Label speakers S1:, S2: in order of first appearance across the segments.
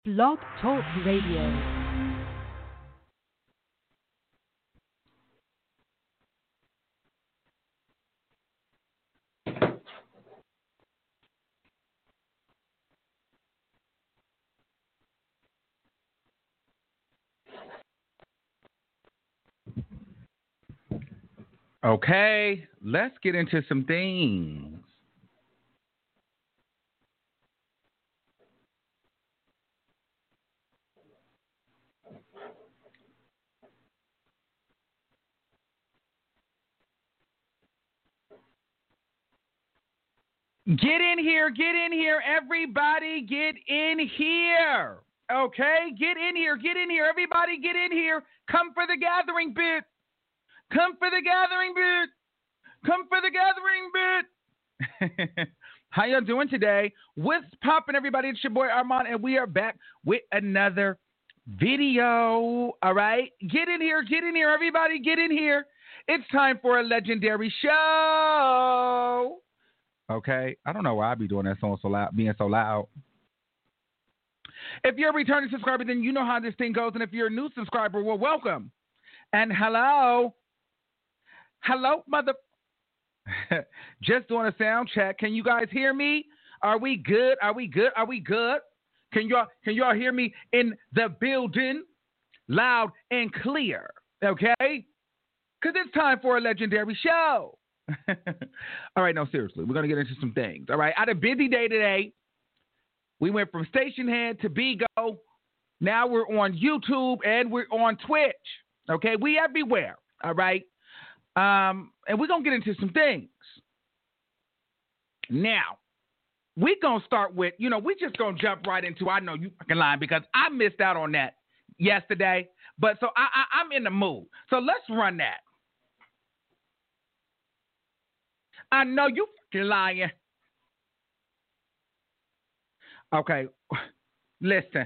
S1: Blog Talk Radio.
S2: Okay, let's get into some things. Get in here, everybody, get in here. Okay, get in here, everybody, get in here. Come for the gathering bit. Come for the gathering bit. Come for the gathering bit. How y'all doing today? What's poppin', everybody? It's your boy Armand, and we are back with another video. All right, get in here, everybody, get in here. It's time for a legendary show. Okay, I don't know why I be doing that song so loud, being so loud. If you're a returning subscriber, then you know how this thing goes. And if you're a new subscriber, well, welcome. And hello, mother. Just doing a sound check. Can you guys hear me? Are we good? Can y'all hear me in the building, loud and clear? Okay, because it's time for a legendary show. All right, no, seriously, we're going to get into some things. All right, I had a busy day today. We went from Station Head to Bigo. Now we're on YouTube and we're on Twitch. Okay, we everywhere. All right, and we're going to get into some things. Now, we're going to start with, we just going to jump right into, I know you fucking lying because I missed out on that yesterday. But so I'm in the mood. So let's run that. I know you fucking lying. Okay, listen.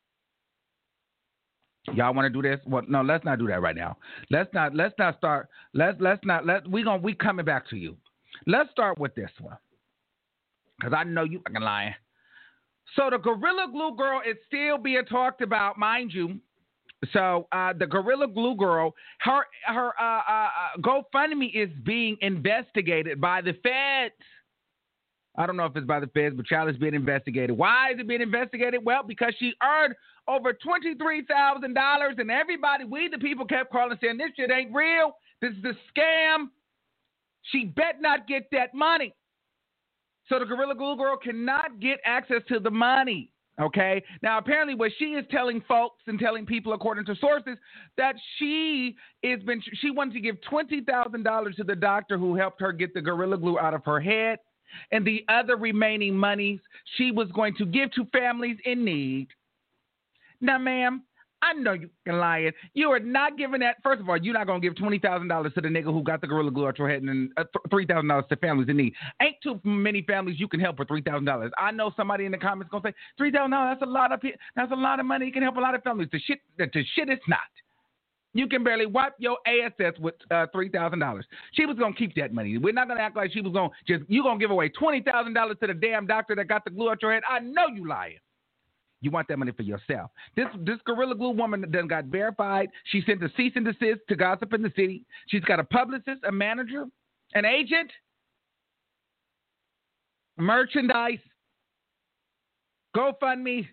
S2: Y'all want to do this? Well, no, let's not do that right now. Let's not start. We coming back to you. Let's start with this one. Because I know you fucking lying. So the Gorilla Glue girl is still being talked about, mind you. So the Gorilla Glue girl, her GoFundMe is being investigated by the feds. I don't know if it's by the feds, but child is being investigated. Why is it being investigated? Well, because she earned over $23,000, and everybody, we the people, kept calling saying this shit ain't real. This is a scam. She bet not get that money. So the Gorilla Glue girl cannot get access to the money. Okay. Now, apparently, what she is telling folks and telling people, according to sources, that she wanted to give $20,000 to the doctor who helped her get the Gorilla Glue out of her head, and the other remaining monies she was going to give to families in need. Now, ma'am, I know you're lying. You are not giving that. First of all, you're not going to give $20,000 to the nigga who got the Gorilla Glue out your head and $3,000 to families in need. Ain't too many families you can help for $3,000. I know somebody in the comments going to say, $3,000, that's a lot of money. It can help a lot of families. The shit it's not. You can barely wipe your ass with $3,000. She was going to keep that money. We're not going to act like she was going to you're going to give away $20,000 to the damn doctor that got the glue out your head. I know you lying. You want that money for yourself. This Gorilla Glue woman done got verified. She sent a cease and desist to Gossip in the City. She's got a publicist, a manager, an agent, merchandise, GoFundMe.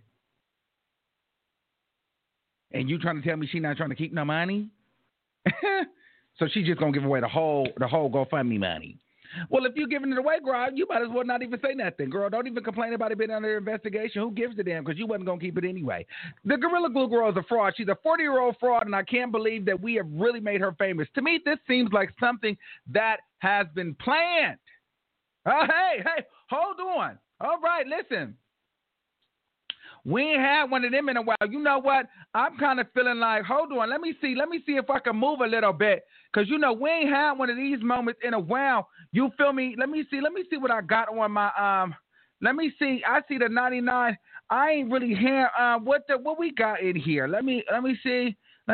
S2: And you trying to tell me she's not trying to keep no money? So she's just going to give away the whole GoFundMe money. Well, if you're giving it away, girl, you might as well not even say nothing. Girl, don't even complain about it being under investigation. Who gives a damn? Because you wasn't going to keep it anyway. The Gorilla Glue girl is a fraud. She's a 40-year-old fraud, and I can't believe that we have really made her famous. To me, this seems like something that has been planned. Oh, hey, hold on. All right, listen. We ain't had one of them in a while. You know what? I'm kind of feeling like, hold on, let me see if I can move a little bit. Because, we ain't had one of these moments in a while. You feel me? Let me see what I got on my, let me see. I see the 99. I ain't really hear, what we got in here. Let me see. Do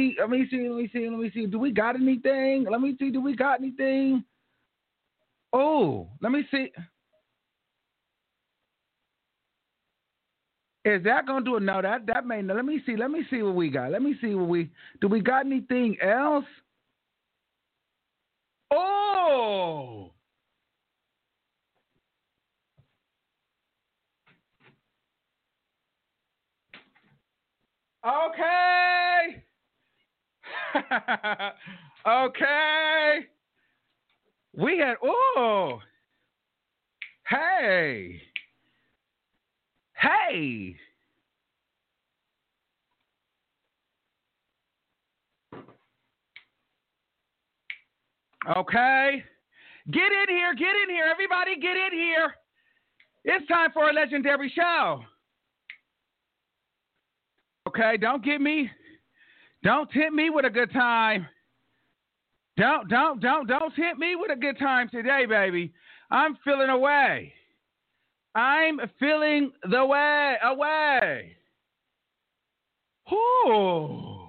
S2: we got anything? Let me see. Do we got anything? Oh, let me see. Is that gonna do it? No, that may. Let me see. Let me see what we got. Let me see what we do. We got anything else? Oh. Okay. Okay. We had. Oh. Hey. Hey. Okay. Get in here. Get in here. Everybody get in here. It's time for a legendary show. Okay, don't tempt me with a good time. Don't tempt me with a good time today, baby. I'm feeling away. I'm feeling the way away. Whoo.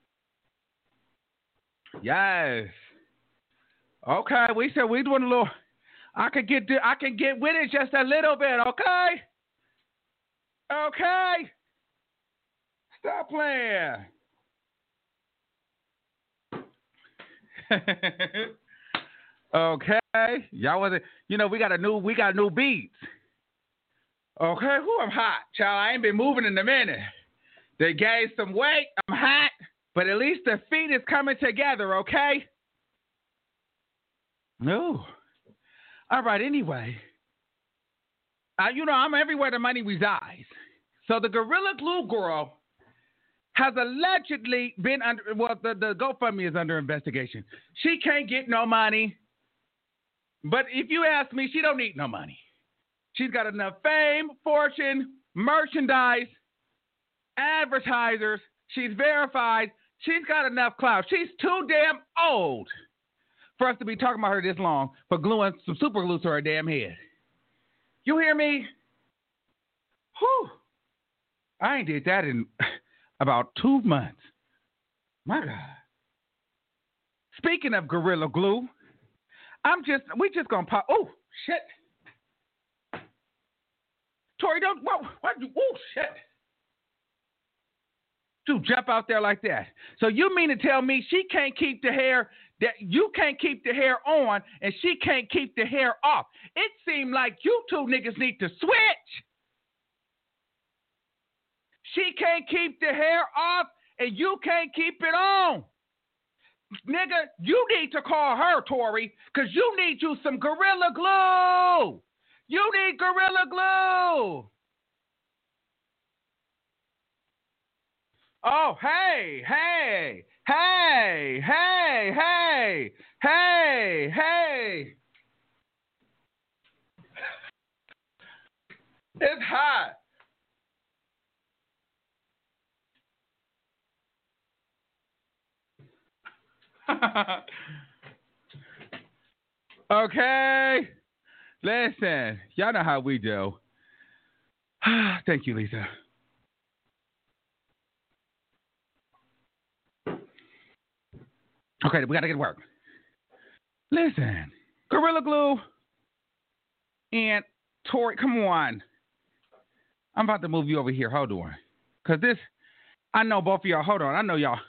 S2: Yes. Okay, we said we doing a little. I can get with it just a little bit. Okay. Okay. Stop playing. Okay. Y'all wasn't. We got new beats. Okay. Who I'm hot, child. I ain't been moving in a minute. They gained some weight. I'm hot, but at least the feet is coming together. Okay. No. All right. Anyway, I'm everywhere the money resides. So the Gorilla Glue girl has allegedly been under. Well, the GoFundMe is under investigation. She can't get no money. But if you ask me, she don't need no money. She's got enough fame, fortune, merchandise, advertisers. She's verified. She's got enough clout. She's too damn old for us to be talking about her this long for gluing some super glue to her damn head. You hear me? Whew. I ain't did that in about 2 months. My God. Speaking of Gorilla Glue, we just gonna pop. Oh shit, Tori, don't. What? Oh shit. Dude, jump out there like that. So you mean to tell me she can't keep the hair, that you can't keep the hair on and she can't keep the hair off? It seemed like you two niggas need to switch. She can't keep the hair off and you can't keep it on. Nigga, you need to call her, Tori, because you need you some Gorilla Glue. You need Gorilla Glue. Oh, hey. It's hot. Okay. Listen, y'all know how we do. Thank you, Lisa. Okay, we got to get to work. Listen, Gorilla Glue and Tori, come on. I'm about to move you over here. Hold on. Because I know both of y'all. Hold on. I know y'all.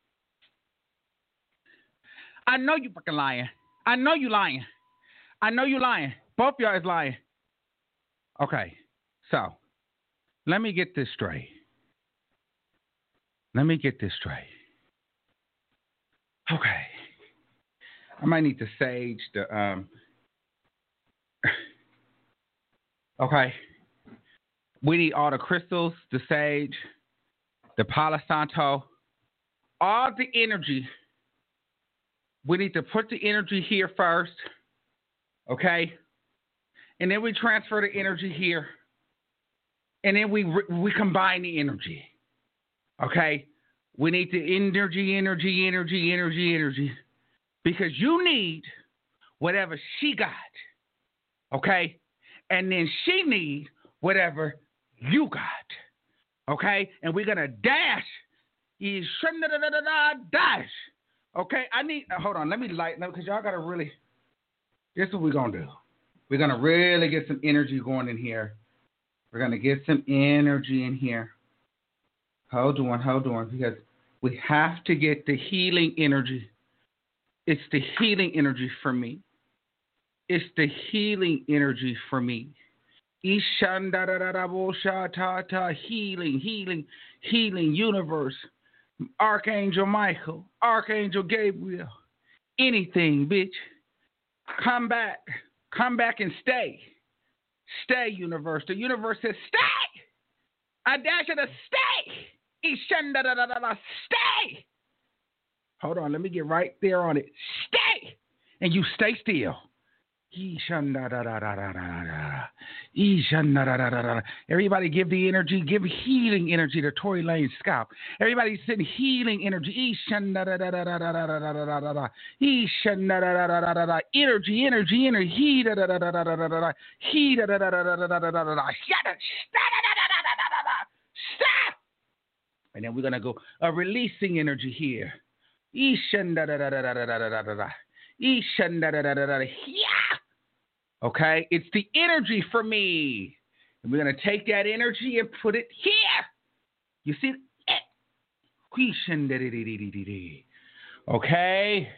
S2: I know you fucking lying. I know you lying. Both of y'all is lying. Okay, so let me get this straight. Okay. I might need to sage the okay. We need all the crystals, the sage, the Palo Santo, all the energy. We need to put the energy here first, okay? And then we transfer the energy here. And then we combine the energy, okay? We need the energy. Because you need whatever she got, okay? And then she need whatever you got, okay? And we're going to dash. Dash. Okay, hold on, let me lighten up because y'all got to really, this is what we're going to do. We're going to really get some energy going in here. We're going to get some energy in here. Hold on, because we have to get the healing energy. It's the healing energy for me. It's the healing energy for me. Healing, universe. Archangel Michael, Archangel Gabriel, anything, bitch. Come back and stay. Stay, universe. The universe says, stay. I dash you to stay. Stay. Hold on, let me get right there on it. Stay. And you stay still. Everybody give the energy, give healing energy to Tory Lane's scalp. Everybody send healing energy. Stop. And then we're going to go a releasing energy here. Okay, it's the energy for me. And we're going to take that energy and put it here. You see it? Okay.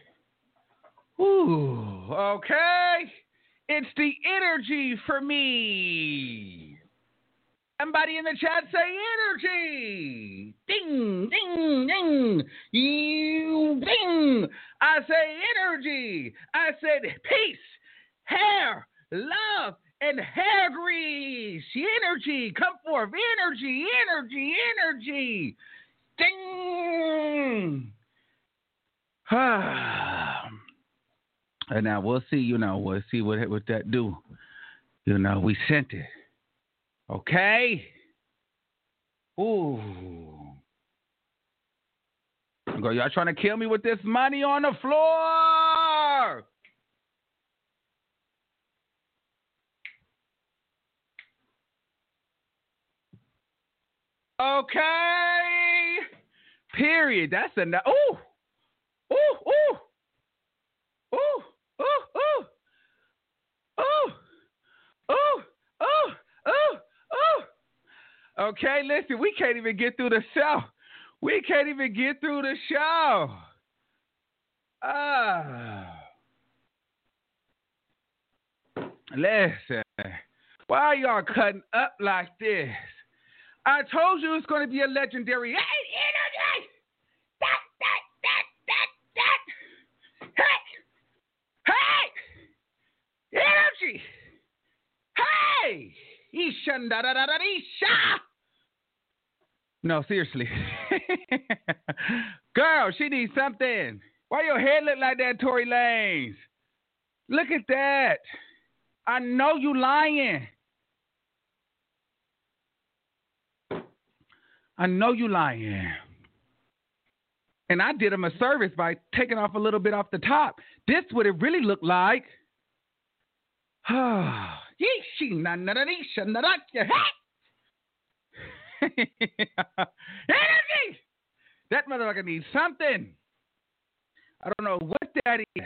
S2: Ooh, okay. It's the energy for me. Somebody in the chat say energy. Ding, ding, ding. You ding. I say energy. I said peace, hair, love, and hair grease. Energy. Come forth. Energy, energy, energy. Ding. And now we'll see, we'll see what that do. We sent it. Okay. Ooh. Y'all trying to kill me with this money on the floor. Okay. Period. That's enough. Ooh. Ooh. Ooh. Ooh. Ooh. Ooh. Ooh. Ooh. Ooh. Ooh. Ooh. Okay, listen, we can't even get through the show. Listen, why are y'all cutting up like this? I told you it's going to be a legendary. Hey, energy! Hey! Energy! Hey! No, seriously. Girl, she needs something. Why your hair look like that, Tory Lanez? Look at that. I know you lying. And I did him a service by taking off a little bit off the top. This what it really looked like. Energy! That motherfucker needs something. I don't know what that is.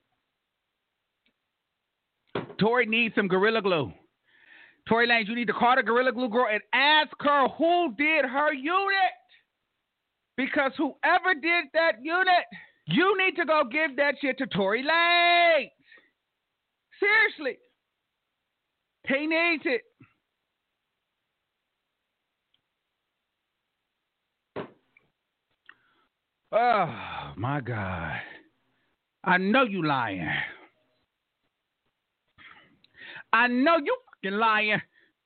S2: Tory needs some Gorilla Glue. Tory Lanez, you need to call the Gorilla Glue girl and ask her who did her unit. Because whoever did that unit, you need to go give that shit to Tory Lanez. Seriously. He needs it. Oh, my God. I know you lying. I know you fucking lying.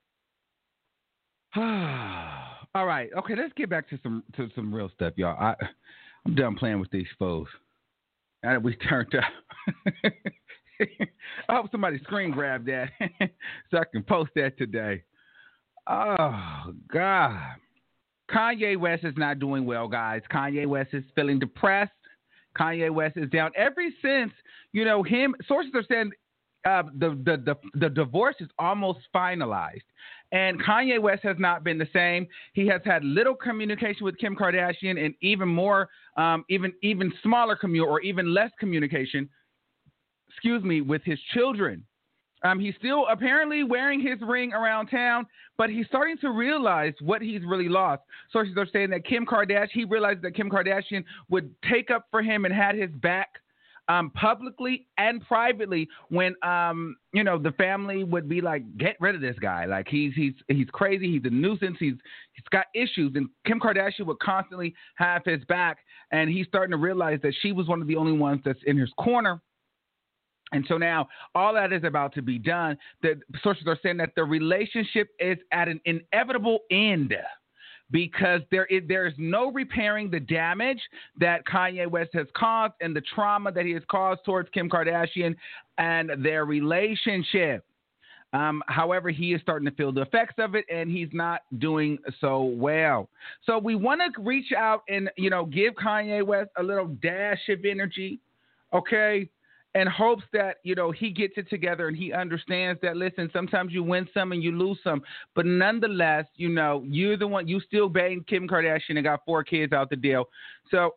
S2: All right. Okay, let's get back to some real stuff, y'all. I'm done playing with these foes. Now that we turned up. I hope somebody screen grab that so I can post that today. Oh, God. Kanye West is not doing well, guys. Kanye West is feeling depressed. Kanye West is down. Ever since, him, sources are saying the divorce is almost finalized. And Kanye West has not been the same. He has had little communication with Kim Kardashian and even more, even smaller or even less communication, with his children. He's still apparently wearing his ring around town, but he's starting to realize what he's really lost. Sources are saying that he realized that Kim Kardashian would take up for him and had his back publicly and privately when the family would be like, get rid of this guy. Like he's crazy, he's a nuisance, he's got issues, and Kim Kardashian would constantly have his back, and he's starting to realize that she was one of the only ones that's in his corner. And so now all that is about to be done. The sources are saying that the relationship is at an inevitable end because there is no repairing the damage that Kanye West has caused and the trauma that he has caused towards Kim Kardashian and their relationship. However, he is starting to feel the effects of it, and he's not doing so well. So we want to reach out and, give Kanye West a little dash of energy, okay? And hopes that, he gets it together and he understands that, listen, sometimes you win some and you lose some. But nonetheless, you're the one, you still banged Kim Kardashian and got 4 kids out the deal. So,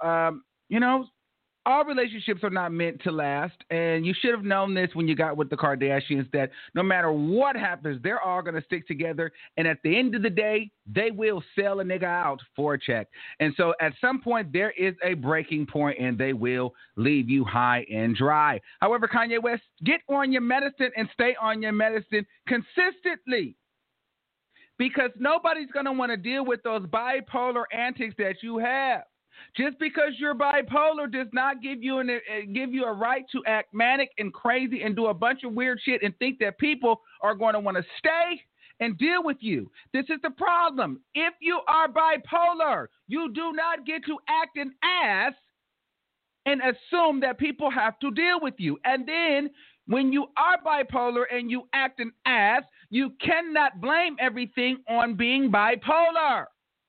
S2: all relationships are not meant to last. And you should have known this when you got with the Kardashians, that no matter what happens, they're all going to stick together. And at the end of the day, they will sell a nigga out for a check. And so at some point, there is a breaking point and they will leave you high and dry. However, Kanye West, get on your medicine and stay on your medicine consistently, because nobody's going to want to deal with those bipolar antics that you have. Just because you're bipolar does not give you a right to act manic and crazy and do a bunch of weird shit and think that people are going to want to stay and deal with you. This is the problem. If you are bipolar, you do not get to act an ass and assume that people have to deal with you. And then when you are bipolar and you act an ass, you cannot blame everything on being bipolar.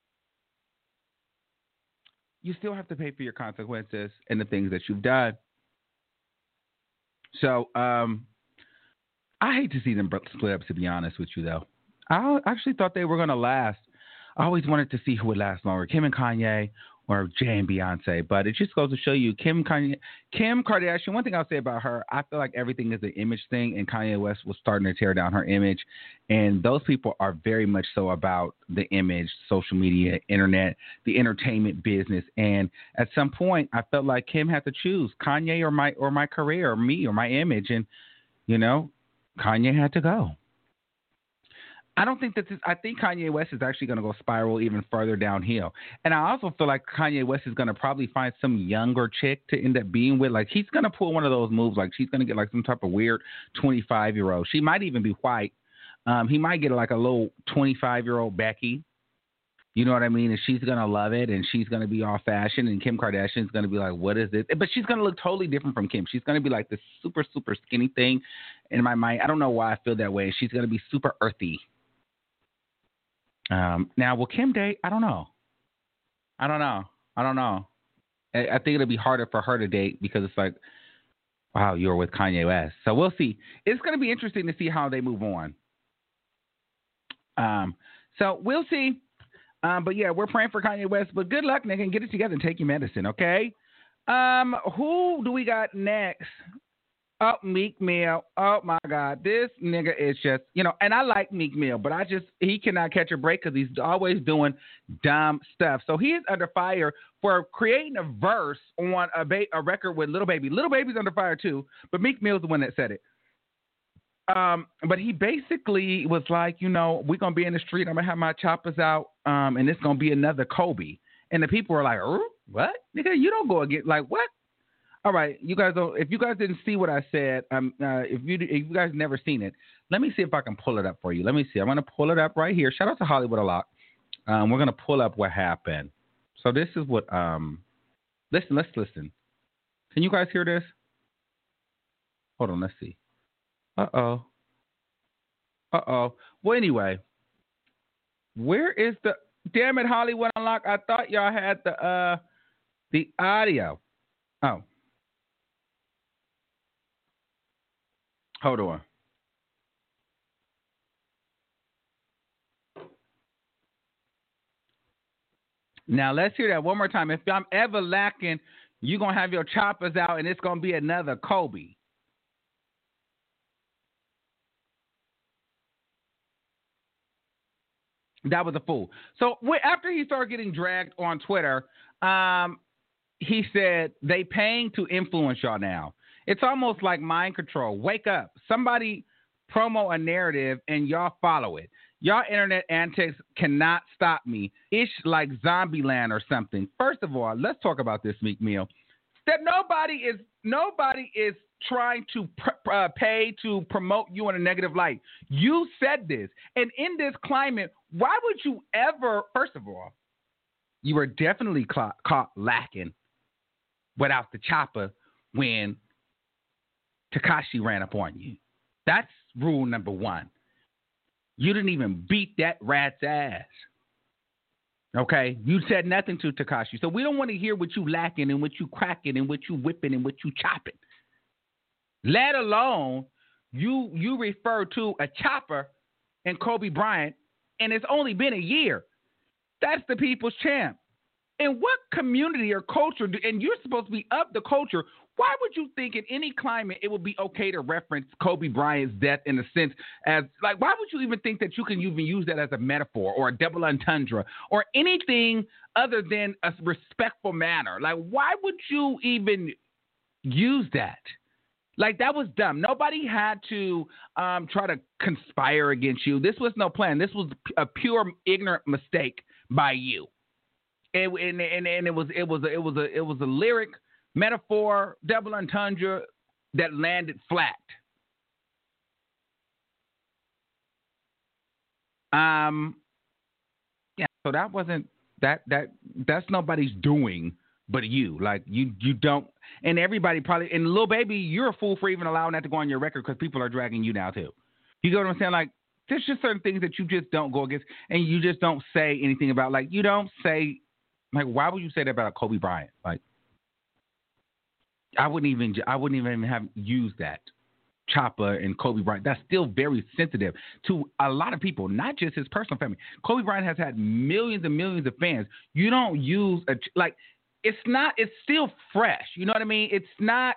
S2: You still have to pay for your consequences and the things that you've done. So I hate to see them split up, to be honest with you, though. I actually thought they were going to last. I always wanted to see who would last longer, Kim and Kanye or Jay and Beyonce. But it just goes to show you, Kim Kardashian, one thing I'll say about her, I feel like everything is an image thing, and Kanye West was starting to tear down her image. And those people are very much so about the image, social media, internet, the entertainment business. And at some point, I felt like Kim had to choose Kanye or my career, or me or my image. And, Kanye had to go. I don't think I think Kanye West is actually going to go spiral even further downhill. And I also feel like Kanye West is going to probably find some younger chick to end up being with. Like, he's going to pull one of those moves. Like, she's going to get like some type of weird 25-year-old. She might even be white. He might get like a little 25-year-old Becky. You know what I mean? And she's going to love it, and she's going to be all fashion, and Kim Kardashian is going to be like, what is this? But she's going to look totally different from Kim. She's going to be like this super, super skinny thing. In my mind, I don't know why I feel that way. She's going to be super earthy. Now, will Kim date? I don't know. I think it'll be harder for her to date because it's like, wow, you're with Kanye West. So we'll see. It's going to be interesting to see how they move on. So we'll see. But yeah, we're praying for Kanye West. But good luck, nigga, and get it together and take your medicine, okay? Who do we got next? Oh, Meek Mill. Oh, my God. This nigga is just, and I like Meek Mill, but he cannot catch a break because he's always doing dumb stuff. So he is under fire for creating a verse on a record with Lil Baby. Lil Baby's under fire too, but Meek Mill's the one that said it. But he basically was like, we're going to be in the street. I'm going to have my choppers out, and it's going to be another Kobe. And the people were like, what? Nigga, you don't go again. Like, what? All right, you guys don't. If you guys didn't see what I said, if you guys never seen it, let me see if I can pull it up for you. Let me see. I'm gonna pull it up right here. Shout out to Hollywood a lot. We're gonna pull up what happened. So this is what. Listen. Let's listen. Can you guys hear this? Hold on. Let's see. Uh oh. Well, anyway, where is the damn it Hollywood Unlocked? I thought y'all had the audio. Oh. Hold on. Now, let's hear that one more time. If I'm ever lacking, you're going to have your choppers out, and it's going to be another Kobe. That was a fool. So after he started getting dragged on Twitter, he said they paying to influence y'all now. It's almost like mind control. Wake up. Somebody promo a narrative and y'all follow it. Y'all internet antics cannot stop me. It's like Zombieland or something. First of all, let's talk about this, Meek Mill. That nobody is trying to pay to promote you in a negative light. You said this. And in this climate, why would you ever, first of all, you were definitely caught lacking without the chopper when Tekashi ran up on you. That's rule number one. You didn't even beat that rat's ass. Okay? You said nothing to Tekashi. So we don't want to hear what you lacking and what you cracking and what you whipping and what you chopping. Let alone you refer to a chopper and Kobe Bryant, and it's only been a year. That's the people's champ. In what community or culture, and you're supposed to be up the culture, why would you think in any climate it would be okay to reference Kobe Bryant's death in a sense as, like, why would you even think that you can even use that as a metaphor or a double entendre or anything other than a respectful manner? Like, why would you even use that? Like, that was dumb. Nobody had to try to conspire against you. This was no plan. This was a pure ignorant mistake by you. And it was a lyric metaphor, double entendre that landed flat. Yeah. So that wasn't that's nobody's doing but you. Like you don't, and everybody probably, and Lil Baby, you're a fool for even allowing that to go on your record because people are dragging you now too. You get what I'm saying? Like, there's just certain things that you just don't go against, and you just don't say anything about. Like, you don't say, like, why would you say that about Kobe Bryant? Like, I wouldn't even have used that chopper and Kobe Bryant. That's still very sensitive to a lot of people, not just his personal family. Kobe Bryant has had millions and millions of fans. You don't use it's still fresh. You know what I mean? It's not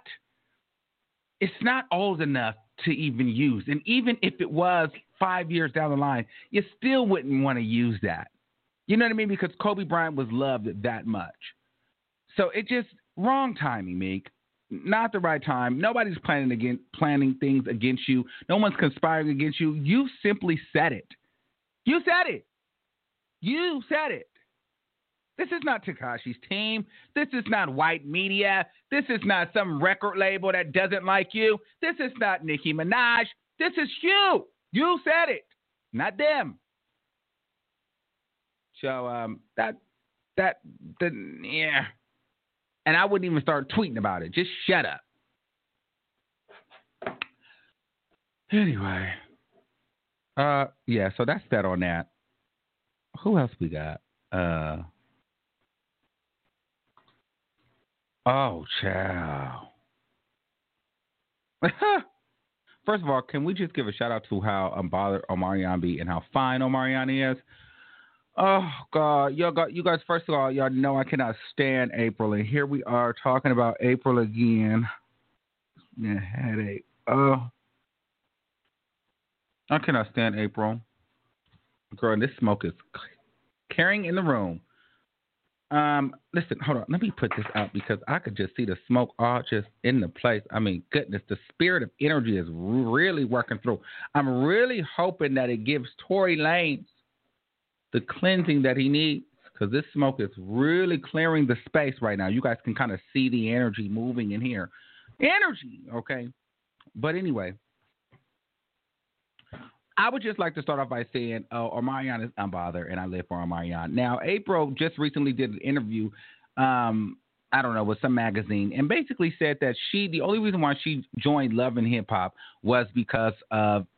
S2: old enough to even use. And even if it was 5 years down the line, you still wouldn't want to use that. You know what I mean? Because Kobe Bryant was loved that much. So it just, wrong timing, Meek. Not the right time. Nobody's planning things against you. No one's conspiring against you. You simply said it. You said it. You said it. This is not Tekashi's team. This is not white media. This is not some record label that doesn't like you. This is not Nicki Minaj. This is you. You said it, not them. So yeah. And I wouldn't even start tweeting about it. Just shut up. Anyway. Yeah, so that's that on that. Who else we got? Oh, child. First of all, can we just give a shout out to how unbothered Omarion be and how fine Omarion is? Oh, God. You guys, first of all, y'all know I cannot stand April. And here we are talking about April again. Yeah, headache. Oh. I cannot stand April. Girl, this smoke is carrying in the room. Listen, hold on. Let me put this out because I could just see the smoke all just in the place. I mean, goodness, the spirit of energy is really working through. I'm really hoping that it gives Tory Lanez the cleansing that he needs, because this smoke is really clearing the space right now. You guys can kind of see the energy moving in here. Energy, okay? But anyway, I would just like to start off by saying Omarion is unbothered, and I live for Omarion. Now, April just recently did an interview, I don't know, with some magazine, and basically said that the only reason why she joined Love and Hip Hop was because of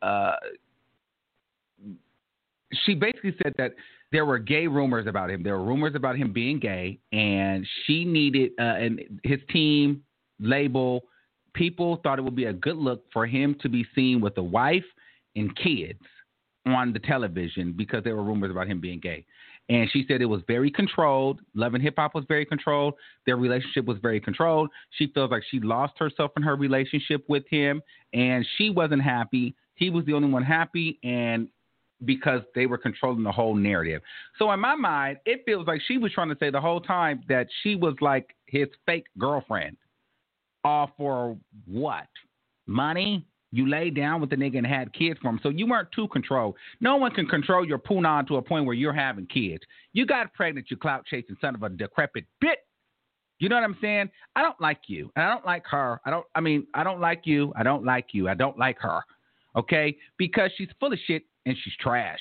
S2: she basically said that there were gay rumors about him. There were rumors about him being gay, and she needed, and his team, label, people thought it would be a good look for him to be seen with a wife and kids on the television because there were rumors about him being gay. And she said it was very controlled. Love and Hip Hop was very controlled. Their relationship was very controlled. She feels like she lost herself in her relationship with him, and she wasn't happy. He was the only one happy, and because they were controlling the whole narrative. So in my mind, it feels like she was trying to say the whole time that she was like his fake girlfriend. All for what? Money? You laid down with the nigga and had kids for him. So you weren't too controlled. No one can control your punan to a point where you're having kids. You got pregnant, you clout chasing son of a decrepit bit. You know what I'm saying? I don't like you. And I don't like her. I don't like you. I don't like you. I don't like her. Okay? Because she's full of shit and she's trash.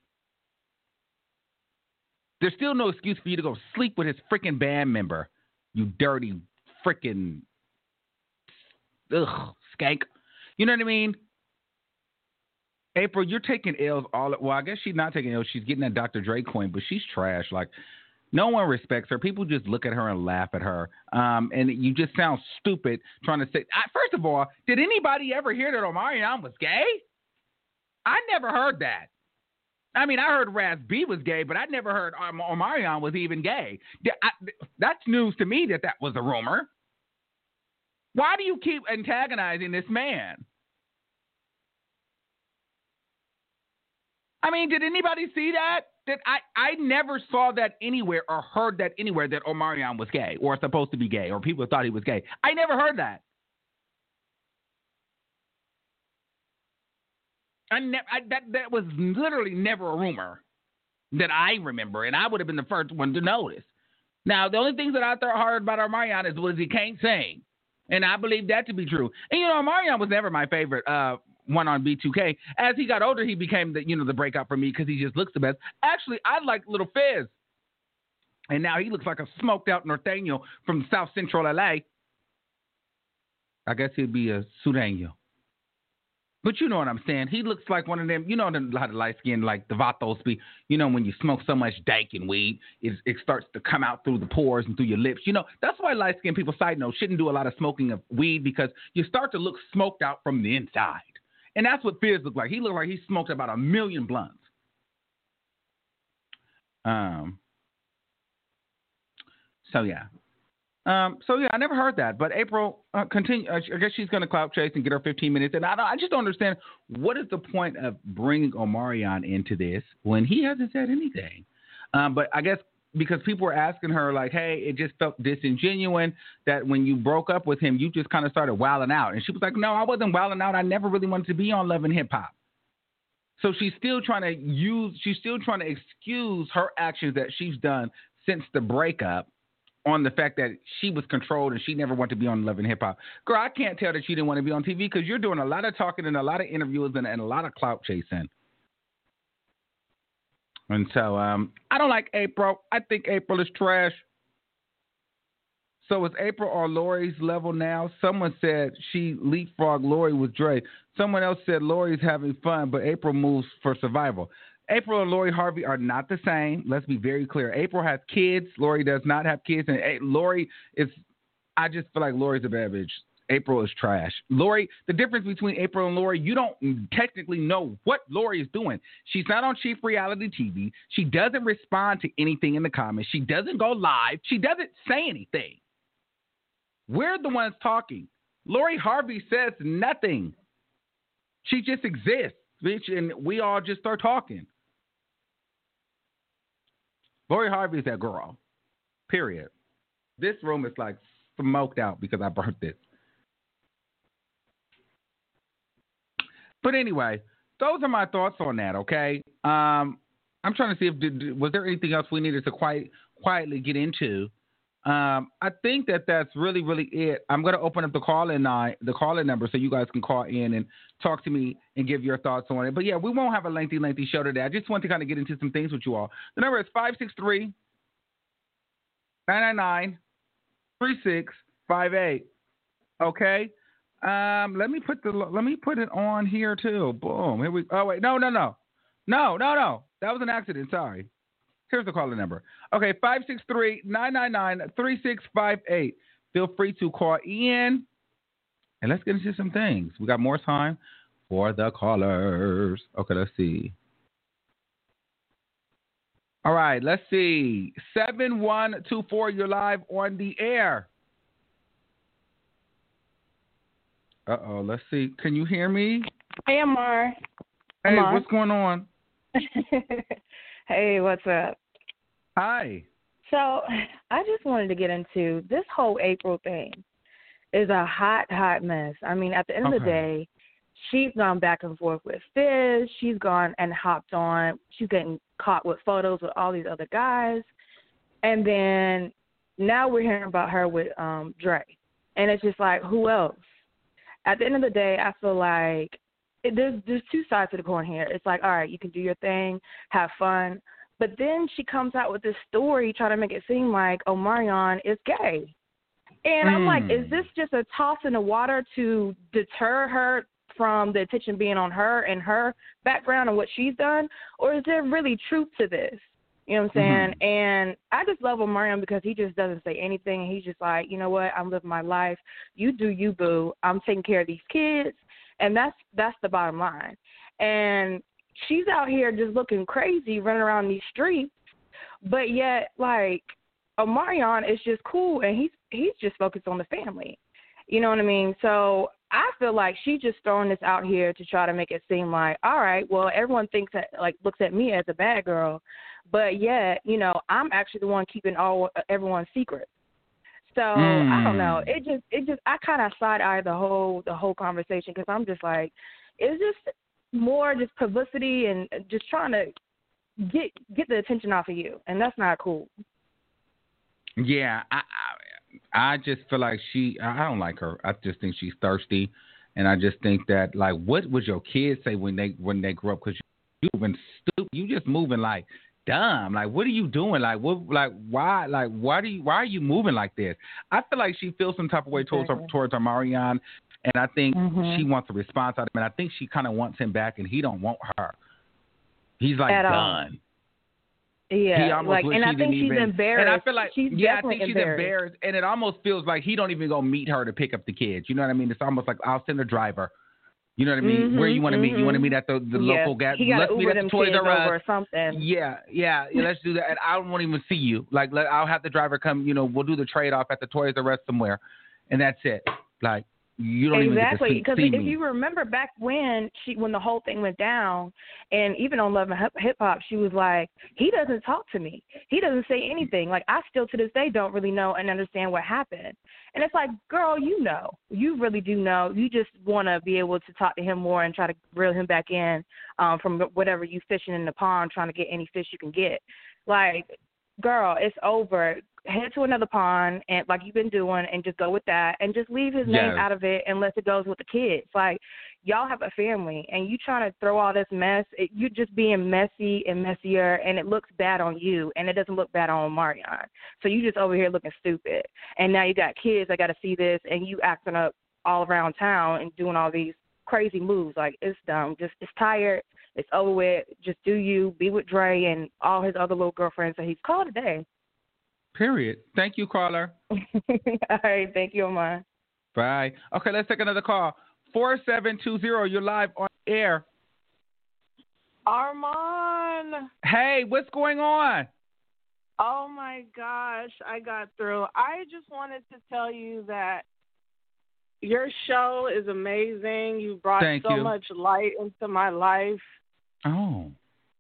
S2: There's still no excuse for you to go sleep with his freaking band member. You dirty freaking skank. You know what I mean? April, you're taking L's all at, well, I guess she's not taking L's. She's getting that Dr. Dre coin, but she's trash. Like, no one respects her. People just look at her and laugh at her. And you just sound stupid trying to say, first of all, did anybody ever hear that Omarion was gay? I never heard that. I mean, I heard Raz B was gay, but I never heard Omarion was even gay. That's news to me that was a rumor. Why do you keep antagonizing this man? I mean, did anybody see that? I never saw that anywhere or heard that anywhere that Omarion was gay or supposed to be gay or people thought he was gay. I never heard that. That was literally never a rumor that I remember, and I would have been the first one to notice. Now, the only things that I heard about Omarion was he can't sing, and I believe that to be true. And, Omarion was never my favorite one on B2K. As he got older, he became the breakout for me because he just looks the best. Actually, I like Little Fizz, and now he looks like a smoked out norteño from South Central LA. I guess he'd be a Sureño. But you know what I'm saying. He looks like one of them, how the light skin, like the Vatos be, when you smoke so much dank and weed, it starts to come out through the pores and through your lips. That's why light skinned people, side note, shouldn't do a lot of smoking of weed because you start to look smoked out from the inside. And that's what Fizz looked like. He looked like he smoked about 1 million blunts. So yeah, I never heard that. But April, continue. I guess she's going to clout chase and get her 15 minutes. And I just don't understand what is the point of bringing Omarion into this when he hasn't said anything. But I guess because people were asking her like, hey, it just felt disingenuous that when you broke up with him, you just kind of started wilding out. And she was like, no, I wasn't wilding out. I never really wanted to be on Love and Hip Hop. So she's still trying to excuse her actions that she's done since the breakup on the fact that she was controlled and she never wanted to be on Love and Hip Hop. Girl, I can't tell that she didn't want to be on TV because you're doing a lot of talking and a lot of interviews and a lot of clout chasing. And so I don't like April. I think April is trash. So is April on Lori's level now? Someone said she leapfrogged Lori with Dre. Someone else said Lori's having fun, but April moves for survival. April and Lori Harvey are not the same. Let's be very clear. April has kids. Lori does not have kids. And I just feel like Lori's a bad bitch. April is trash. Lori, the difference between April and Lori, you don't technically know what Lori is doing. She's not on cheap reality TV. She doesn't respond to anything in the comments. She doesn't go live. She doesn't say anything. We're the ones talking. Lori Harvey says nothing. She just exists, bitch, and we all just start talking. Lori Harvey is that girl. Period. This room is like smoked out because I burnt this. But anyway, those are my thoughts on that, okay? I'm trying to see if was there anything else we needed to quietly get into. I think that's really, really it. I'm going to open up the call-in number so you guys can call in and talk to me and give your thoughts on it. But, yeah, we won't have a lengthy show today. I just want to kind of get into some things with you all. The number is 563-999-3658, okay? Let me put it on here too. Boom. Here we. Oh wait, no. That was an accident. Sorry. Here's the caller number. Okay, 563-999-3658. Feel free to call in, and let's get into some things. We got more time for the callers. Okay, let's see. All right, let's see. 7124. You're live on the air. Let's see. Can you hear me?
S3: Hey, Amar.
S2: Hey, what's going on?
S3: Hey, what's up?
S2: Hi.
S3: So, I just wanted to get into this whole April thing is a hot mess. I mean, at the end of the
S2: Okay.
S3: day, she's gone back and forth with Fizz. She's gone and hopped on. She's getting caught with photos with all these other guys. And then now we're hearing about her with Dre. And it's just like, who else? At the end of the day, I feel like there's two sides to the coin here. It's like, all right, you can do your thing, have fun. But then she comes out with this story trying to make it seem like Omarion is gay. And I'm like, is this just a toss in the water to deter her from the attention being on her and her background and what she's done? Or is there really truth to this? You know what I'm saying? And I just love Omarion because he just doesn't say anything. He's just like, you know what? I'm living my life. You do you, boo. I'm taking care of these kids. And that's the bottom line. And she's out here just looking crazy, running around these streets. But yet, like, Omarion is just cool, and he's just focused on the family. You know what I mean? So I feel like she's just throwing this out here to try to make it seem like, all right, well, everyone thinks that, like, looks at me as a bad girl, but yet, you know, I'm actually the one keeping everyone's secrets. So I don't know. It just I kind of side eye the whole conversation because I'm just like, it's just more just publicity and just trying to get the attention off of you, and that's not cool.
S2: Yeah, I just feel like I don't like her. I just think she's thirsty, and I just think that, like, what would your kids say when they grow up? Because you moving stupid, you just moving like dumb. Like, what are you doing? Like, why are you moving like this? I feel like she feels some type of way towards Omarion, and I think she wants a response out of him. And I think she kind of wants him back, and he don't want her. He's like
S3: at
S2: done.
S3: All. Yeah, like, and I think she's embarrassed.
S2: And I feel like,
S3: she's
S2: I think she's embarrassed, and it almost feels like he don't even go meet her to pick up the kids. You know what I mean? It's almost like, I'll send a driver. You know what I mean? Where you want to meet? You want to meet at the local gas? Let's meet at the Toys R Us
S3: or something.
S2: Yeah, let's do that. And I won't even see you. Like, I'll have the driver come. You know, we'll do the trade off at the Toys R Us somewhere, and that's it. Like, you don't even get to see me.
S3: Because if you remember back when the whole thing went down, and even on Love and Hip Hop, she was like, he doesn't talk to me. He doesn't say anything. Like, I still to this day don't really know and understand what happened. And it's like, girl, you know. You really do know. You just want to be able to talk to him more and try to reel him back in from whatever you fishing in the pond, trying to get any fish you can get. Like, girl, it's over. Head to another pond, and like you've been doing, and just go with that, and just leave his name out of it unless it goes with the kids. Like, y'all have a family, and you trying to throw all this mess. You're just being messy and messier, and it looks bad on you, and it doesn't look bad on Omarion. So you just over here looking stupid, and now you got kids that got to see this, and you acting up all around town and doing all these crazy moves. Like, it's dumb. Just, it's tired. It's over with. Just do you. Be with Dre and all his other little girlfriends that he's called today.
S2: Period. Thank you, caller.
S3: All right. Thank you, Omar.
S2: Bye. Okay, let's take another call. 4720, you're live on air.
S4: Armand.
S2: Hey, what's going on?
S4: Oh, my gosh. I got through. I just wanted to tell you that your show is amazing. You brought much light into my life.
S2: Oh.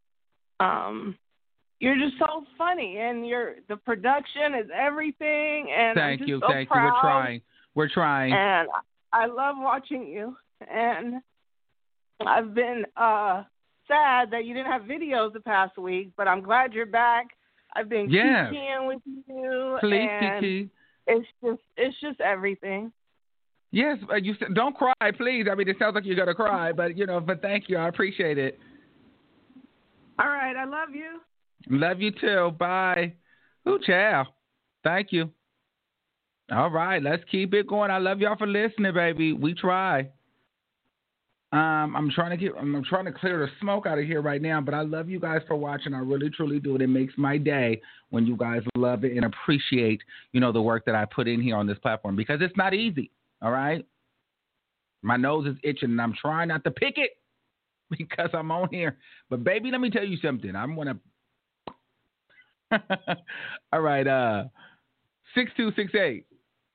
S4: You're just so funny, and the production is everything. And
S2: thank
S4: I'm
S2: you,
S4: just so
S2: thank
S4: proud.
S2: you. We're trying.
S4: And I love watching you. And I've been sad that you didn't have videos the past week, but I'm glad you're back. I've been kikiing with you.
S2: Please,
S4: and
S2: Kiki.
S4: It's just everything.
S2: Yes, you said, don't cry, please. I mean, it sounds like you're gonna cry, but but thank you. I appreciate it.
S4: All right, I love you.
S2: Love you too. Bye. Ooh, ciao. Thank you. All right, let's keep it going. I love y'all for listening, baby. We try. I'm trying to clear the smoke out of here right now, but I love you guys for watching. I really, truly do. It makes my day when you guys love it and appreciate, the work that I put in here on this platform, because it's not easy. All right. My nose is itching and I'm trying not to pick it because I'm on here. But baby, let me tell you something. I'm gonna. All right. 6268.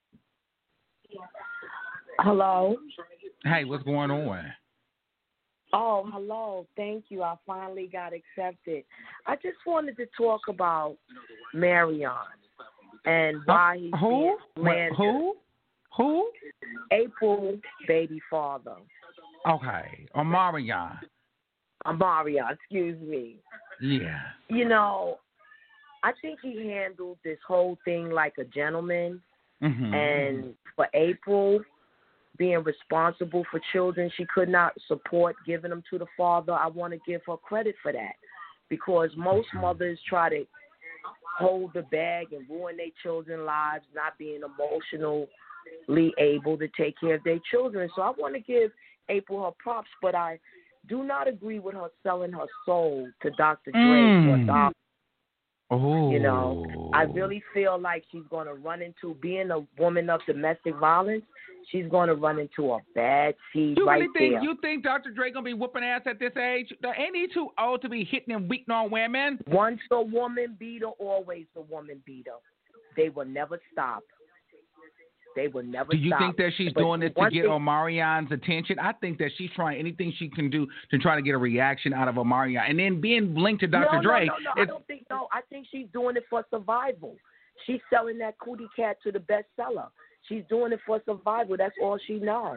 S5: Hello.
S2: Hey, what's going on?
S5: Oh, hello. Thank you. I finally got accepted. I just wanted to talk about Marion and why he's
S2: who?
S5: being slandered.
S2: Who?
S5: April baby father.
S2: Okay. Omarion,
S5: excuse me.
S2: Yeah.
S5: You know, I think he handled this whole thing like a gentleman.
S2: Mm-hmm.
S5: And for April being responsible for children she could not support, giving them to the father, I want to give her credit for that. Because most mothers try to hold the bag and ruin their children's lives, not being emotionally able to take care of their children. So I want to give April her props, but I do not agree with her selling her soul to Dr. Dre for $1.
S2: Oh.
S5: You know, I really feel like she's going to run into, being a woman of domestic violence, she's going to run into a bad seed there.
S2: You think Dr. Dre going to be whooping ass at this age? Ain't he too old to be hitting and beating on women?
S5: Once a woman beater, always a woman beater. They will never stop. They will never stop.
S2: Do you think that she's doing this to get Omarion's attention? I think that she's trying anything she can do to try to get a reaction out of Omarion. And then being linked to Dr. Dre.
S5: No, I think she's doing it for survival. She's selling that cootie cat to the bestseller. She's doing it for survival. That's all she knows.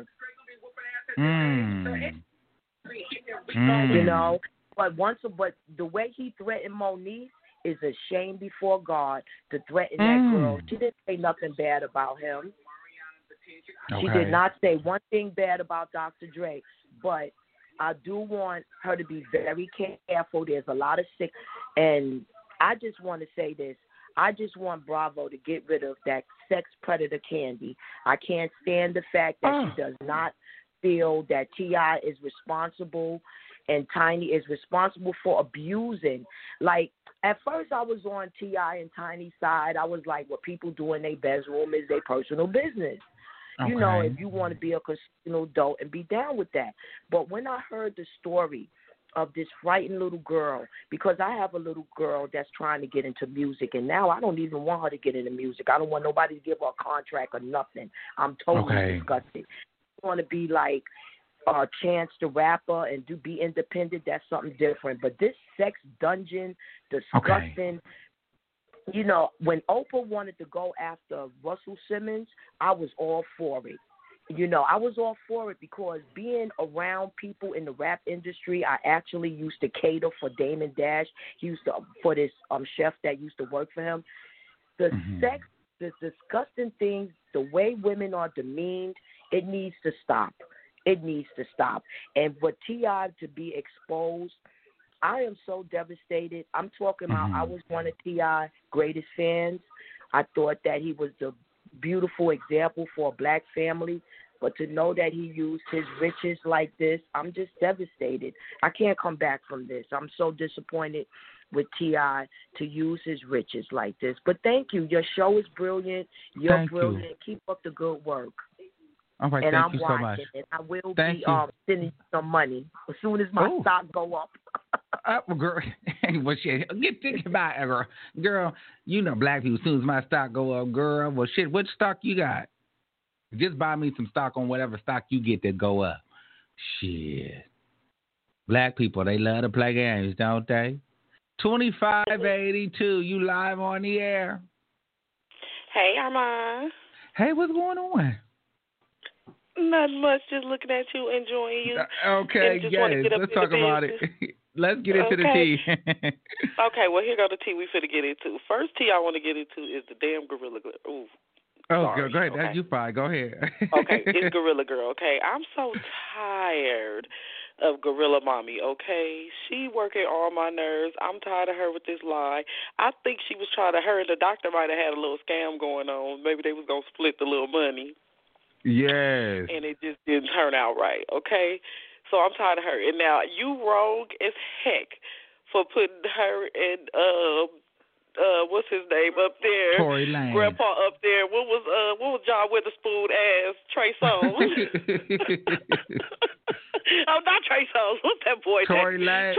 S5: You know, but the way he threatened Monique is a shame before God to threaten that girl. She didn't say nothing bad about him.
S2: Okay.
S5: She did not say one thing bad about Dr. Dre, but I do want her to be very careful. There's a lot of sick, and I just want to say this. I just want Bravo to get rid of that sex predator Candy. I can't stand the fact that she does not feel that T.I. is responsible and Tiny is responsible for abusing. Like, at first I was on T.I. and Tiny's side. I was like, what people do in their bedroom is their personal business.
S2: Okay.
S5: You know, if you want to be a casino adult and be down with that. But when I heard the story of this frightened little girl, because I have a little girl that's trying to get into music, and now I don't even want her to get into music. I don't want nobody to give her a contract or nothing. I'm totally disgusted. I want to be like Chance the Rapper and be independent. That's something different. But this sex dungeon, disgusting. You know, when Oprah wanted to go after Russell Simmons, I was all for it. You know, I was all for it because being around people in the rap industry, I actually used to cater for Damon Dash. He used to, for this chef that used to work for him. The sex, the disgusting things, the way women are demeaned, it needs to stop. It needs to stop. And for T.I. to be exposed, I am so devastated. I'm talking about I was one of T.I.'s greatest fans. I thought that he was the beautiful example for a black family. But to know that he used his riches like this, I'm just devastated. I can't come back from this. I'm so disappointed with T.I. to use his riches like this. But thank you. Your show is brilliant. You're brilliant. Keep up the good work.
S2: All right,
S5: and
S2: thank
S5: I'm
S2: you
S5: watching,
S2: so much.
S5: And I will be sending you some money as soon as my stock go up.
S2: Girl, well, shit, get thinking about it, girl. Girl, you know black people, as soon as my stock go up, girl, well, shit, what stock you got? Just buy me some stock on whatever stock you get that go up. Shit. Black people, they love to play games, don't they? 2582, you live on the air.
S6: Hey, Armand.
S2: Hey, what's going on?
S6: Not much, just looking at you, enjoying you.
S2: Okay, yes, let's talk about it. Let's get into the tea.
S6: Okay, well, here go the tea we finna get into. First tea I want to get into is the damn Gorilla Girl. Ooh.
S2: Oh,
S6: sorry,
S2: go ahead.
S6: okay?
S2: That's you fine. Go ahead.
S6: Okay, it's Gorilla Girl, okay? I'm so tired of Gorilla Mommy, okay? She working all my nerves. I'm tired of her with this lie. I think she was trying to, her and the doctor might have had a little scam going on. Maybe they was going to split the little money.
S2: Yes.
S6: And it just didn't turn out right, okay? So I'm tired of her. And now you rogue as heck for putting her and what's his name up there?
S2: Tory Lanez.
S6: Grandpa up there. What was John Witherspoon as Trey Songz? Oh, not Trey Songz. What's that boy name?
S2: Tory Lanez.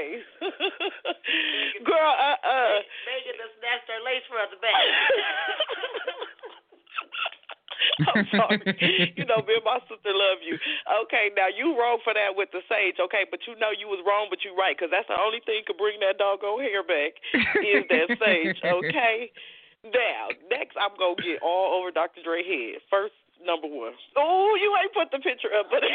S6: Girl,
S7: Megan just snatched her lace front the back.
S6: I'm sorry. You know, me and my sister love you. Okay, now you wrong for that with the sage, okay? But you know you was wrong, but you right, because that's the only thing could bring that doggone hair back is that sage, okay? Now, next I'm going to get all over Dr. Dre head. First, number one. Oh, you ain't put the picture up, but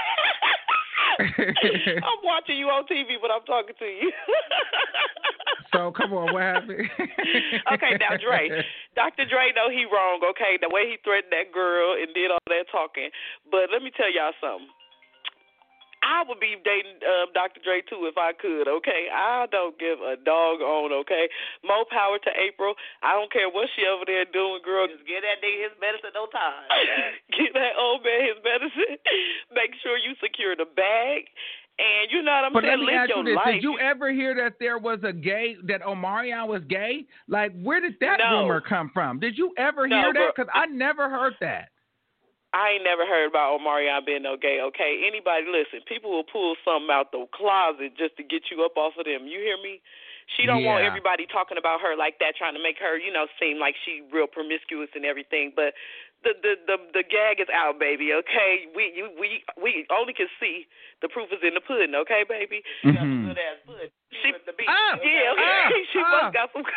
S6: I'm watching you on TV, but I'm talking to you.
S2: So, come on, what happened?
S6: Okay, now, Dre. Dr. Dre know he wrong, okay, the way he threatened that girl and did all that talking. But let me tell y'all something. I would be dating Dr. Dre, too, if I could, okay? I don't give a doggone, okay? More power to April. I don't care what she over there doing, girl. Just give that nigga his medicine, no time. Give that old man his medicine. Make sure you secure the bag. And you know what I'm
S2: but
S6: saying?
S2: Let me ask you this.
S6: Life.
S2: Did you ever hear that there was a gay, that Omarion was gay? Like, where did that rumor come from? Did you ever hear that? Because I never heard that.
S6: I ain't never heard about Omarion being no gay, okay? Anybody, listen, people will pull something out the closet just to get you up off of them. You hear me? She don't want everybody talking about her like that, trying to make her, you know, seem like she real promiscuous and everything. But the gag is out, baby. Okay, we only can see the proof is in the pudding. Okay, baby.
S5: You got some good ass pudding.
S6: She the beat. She must got some.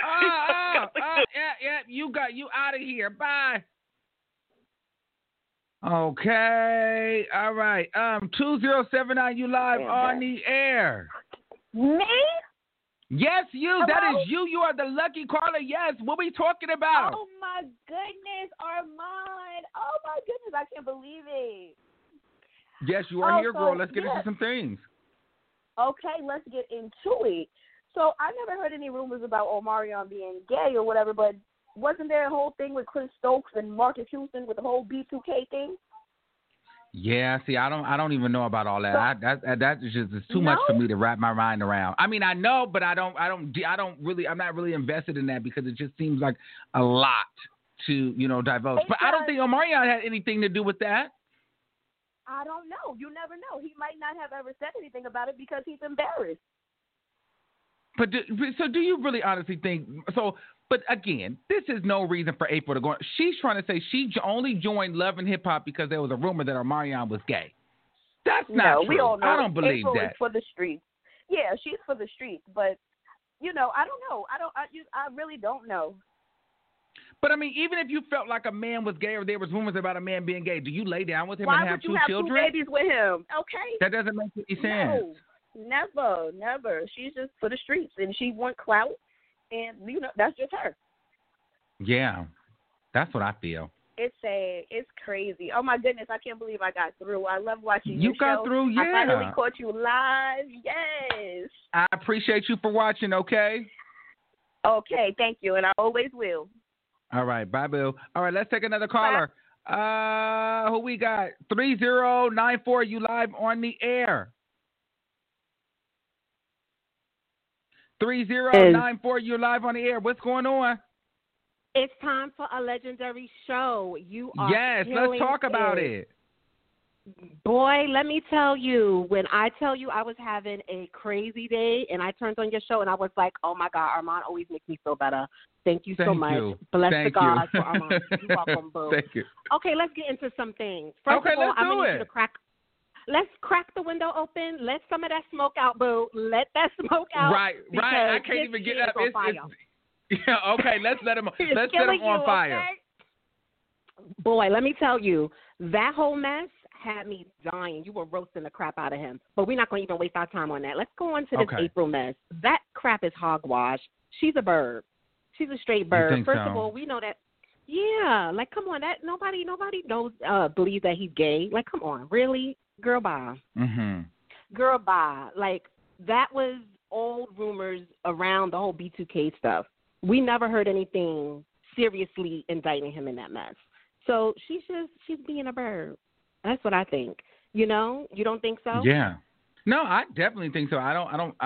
S2: You out of here. Bye. Okay. All right. 2079. You live on the air.
S3: Me?
S2: Yes, you.
S3: Hello?
S2: That is you. You are the lucky caller. Yes. What are we talking about?
S3: Oh, my goodness, Armand. Oh, my goodness. I can't believe it.
S2: Yes, you are here, girl. Let's get into some things.
S3: Okay, let's get into it. So I never heard any rumors about Omarion being gay or whatever, but wasn't there a whole thing with Chris Stokes and Marcus Houston with the whole B2K thing?
S2: Yeah, see, I don't even know about all that. That is just it's too much for me to wrap my mind around. I mean, I know, but I'm not really invested in that because it just seems like a lot to, divulge. But I don't think Omarion had anything to do with that.
S3: I don't know. You never know. He might not have ever said anything about it because he's embarrassed.
S2: But do you really honestly think so? But again, this is no reason for April to go. She's trying to say she only joined Love and Hip Hop because there was a rumor that Omarion was gay. That's not true.
S3: We all know.
S2: I don't believe
S3: April
S2: that.
S3: Is for the streets. Yeah, she's for the streets. But I don't know. I really don't know.
S2: But I mean, even if you felt like a man was gay or there was rumors about a man being gay, do you lay down with him and have two children?
S3: Why would you have 2 babies with him? Okay.
S2: That doesn't make any sense.
S3: No, never. She's just for the streets, and she wants clout, and that's just her.
S2: Yeah, that's what I feel.
S3: It's crazy. Oh my goodness, I can't believe I got through. I love watching
S2: you
S3: your show.
S2: got through, yeah.
S3: I finally caught you live. Yes.
S2: I appreciate you for watching. Okay.
S3: Okay, thank you, and I always will.
S2: All right, bye, Boo. All right, let's take another caller. Who we got? 3094. You live on the air. 3094. You're live on the air. What's going on?
S7: It's time for a legendary show. You are
S2: yes. Let's talk about it.
S7: Boy, let me tell you, when I tell you I was having a crazy day and I turned on your show and I was like, oh, my God, Armand always makes me feel better. Thank you so much. Bless the God for Armand. You're welcome, boo.
S2: Thank you.
S7: Okay, let's get into some things. First of all, I'm going to need you to let's crack the window open. Let some of that smoke out, boo. Let that smoke out.
S2: Right. I can't even get up. Okay, let's let him on fire.
S7: Okay? Boy, let me tell you, that whole mess had me dying. You were roasting the crap out of him. But we're not going to even waste our time on that. Let's go on to this April mess. That crap is hogwash. She's a bird. She's a straight bird. First of all, we know that. Yeah, like come on, that nobody knows believes that he's gay. Like come on, really, girl, bye. Girl, bye. Like that was old rumors around the whole B2K stuff. We never heard anything seriously indicting him in that mess. So she's being a bird. That's what I think. You don't think so?
S2: Yeah. No, I definitely think so. I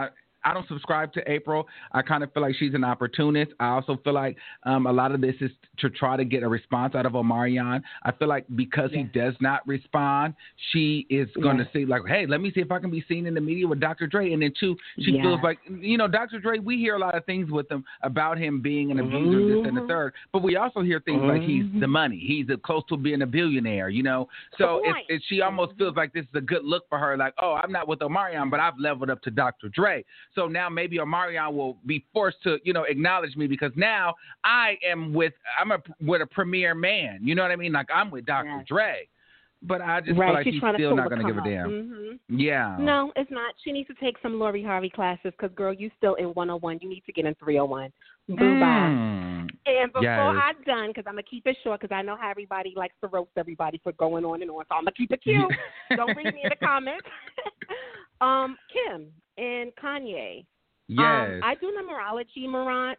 S2: I don't subscribe to April. I kind of feel like she's an opportunist. I also feel like a lot of this is to try to get a response out of Omarion. I feel like because he does not respond, she is going to say like, hey, let me see if I can be seen in the media with Dr. Dre. And then two, she feels like, Dr. Dre, we hear a lot of things with him about him being an abuser, this and the third. But we also hear things like he's the money. He's close to being a billionaire, So she almost feels like this is a good look for her. Like, oh, I'm not with Omarion, but I've leveled up to Dr. Dre. So now maybe Omarion will be forced to, acknowledge me because now I'm with a premier man. You know what I mean? Like I'm with Dr. Dre. But I just feel like she's still not going to give a damn.
S7: Mm-hmm.
S2: Yeah.
S7: No, it's not. She needs to take some Lori Harvey classes because, girl, you still in 101. You need to get in 301. Bye. And before I'm done, because I'm going to keep it short because I know how everybody likes to roast everybody for going on and on. So I'm going to keep it cute. Don't read me in the comments. Kim and Kanye.
S2: Yes.
S7: I do numerology,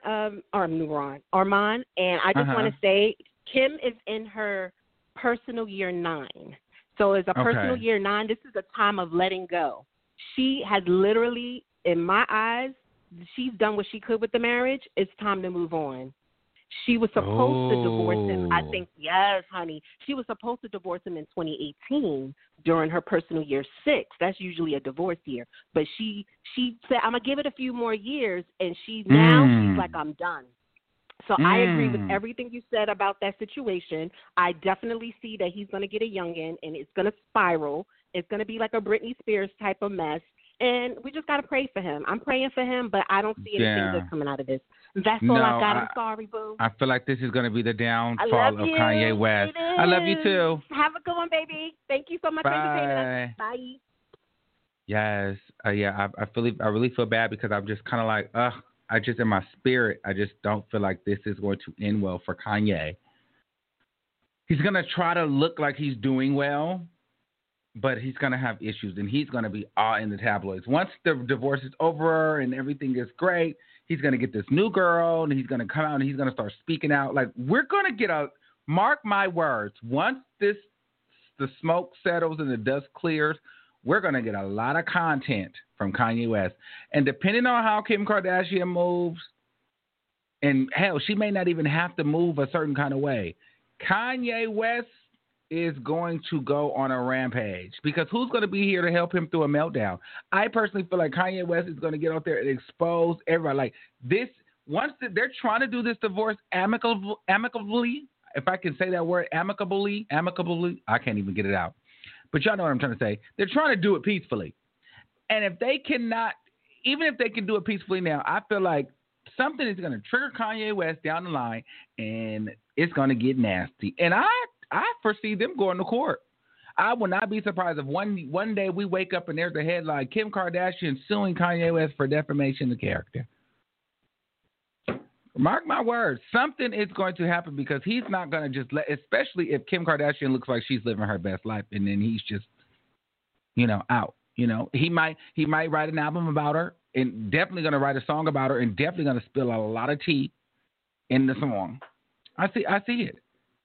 S7: Armand, and I just want to say Kim is in her personal year 9. So as a personal year 9, this is a time of letting go. She has literally, in my eyes, she's done what she could with the marriage. It's time to move on. She was supposed to divorce him. I think, yes, honey. She was supposed to divorce him in 2018 during her personal year 6. That's usually a divorce year. But she said, I'm going to give it a few more years. And she's like, I'm done. So I agree with everything you said about that situation. I definitely see that he's going to get a youngin' and it's going to spiral. It's going to be like a Britney Spears type of mess. And we just got to pray for him. I'm praying for him, but I don't see anything good coming out of this. That's all I got. I'm sorry, boo.
S2: I feel like this is going to be the downfall of Kanye West. I love you, too.
S7: Have a good one, baby. Thank you so much for entertaining us. Bye.
S2: Yes. I really feel bad because I'm just kind of like, I just, in my spirit, I just don't feel like this is going to end well for Kanye. He's going to try to look like he's doing well, but he's going to have issues, and he's going to be all in the tabloids. Once the divorce is over and everything is great, he's going to get this new girl, and he's going to come out, and he's going to start speaking out. Like, we're going to get mark my words, once the smoke settles and the dust clears, we're going to get a lot of content from Kanye West. And depending on how Kim Kardashian moves, and hell, she may not even have to move a certain kind of way, Kanye West is going to go on a rampage because who's going to be here to help him through a meltdown? I personally feel like Kanye West is going to get out there and expose everybody. Like this, they're trying to do this divorce amicably, if I can say that word, amicably, I can't even get it out. But y'all know what I'm trying to say. They're trying to do it peacefully. And if they cannot, even if they can do it peacefully now, I feel like something is going to trigger Kanye West down the line, and it's going to get nasty. And I foresee them going to court. I would not be surprised if one day we wake up and there's a headline, Kim Kardashian suing Kanye West for defamation of character. Mark my words, something is going to happen because he's not going to just especially if Kim Kardashian looks like she's living her best life and then he's just, out. He might write an album about her and definitely going to write a song about her and definitely going to spill a lot of tea in the song. I see it.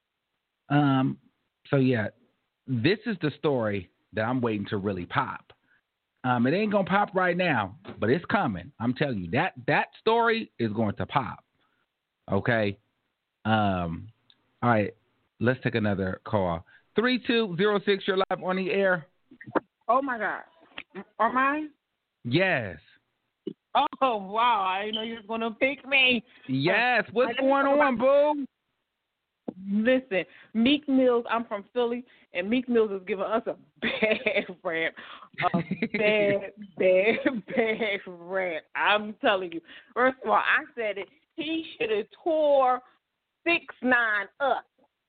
S2: So yeah, this is the story that I'm waiting to really pop. It ain't going to pop right now, but it's coming. I'm telling you that story is going to pop. Okay. All right. Let's take another call. 3206, you're live on the air.
S8: Oh my God. Are mine?
S2: Yes.
S8: Oh wow. I didn't know you was gonna pick me.
S2: Yes. What's going on, boo?
S8: Listen, Meek Mills, I'm from Philly, and Meek Mills is giving us a bad rap. Bad rap. I'm telling you. First of all, I said it. He should have tore 6ix9ine up.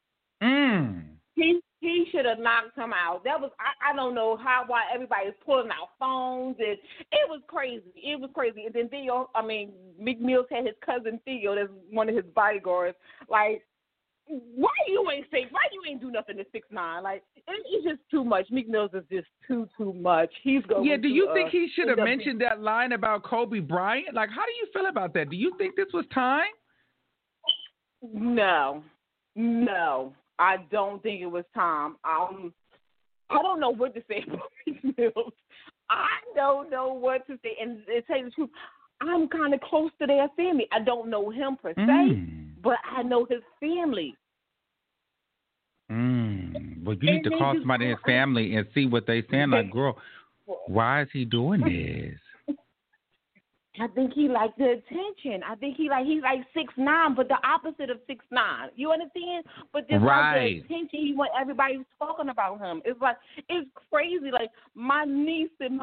S8: He should have knocked him out. That was I don't know why everybody's pulling out phones, and it was crazy. And then Meek Mills had his cousin Theo, that's one of his bodyguards. Like, why you ain't do nothing to 6ix9ine? Like, it's just too much. Meek Mills is just too much. He's going.
S2: Yeah. Do you think he should have mentioned that line about Kobe Bryant? Like, how do you feel about that? Do you think this was time?
S8: No, I don't think it was time. I don't know what to say about Meek Mills. I don't know what to say. And to tell you the truth, I'm kind of close to their family. I don't know him per se, but I know his family.
S2: Well, you need to call somebody in his family and see what they saying. Like, girl, why is he doing this?
S8: I think he likes the attention. I think he's like 6'9", but the opposite of 6'9". You understand? But just like the attention, he want everybody talking about him. It's like it's crazy. Like my niece and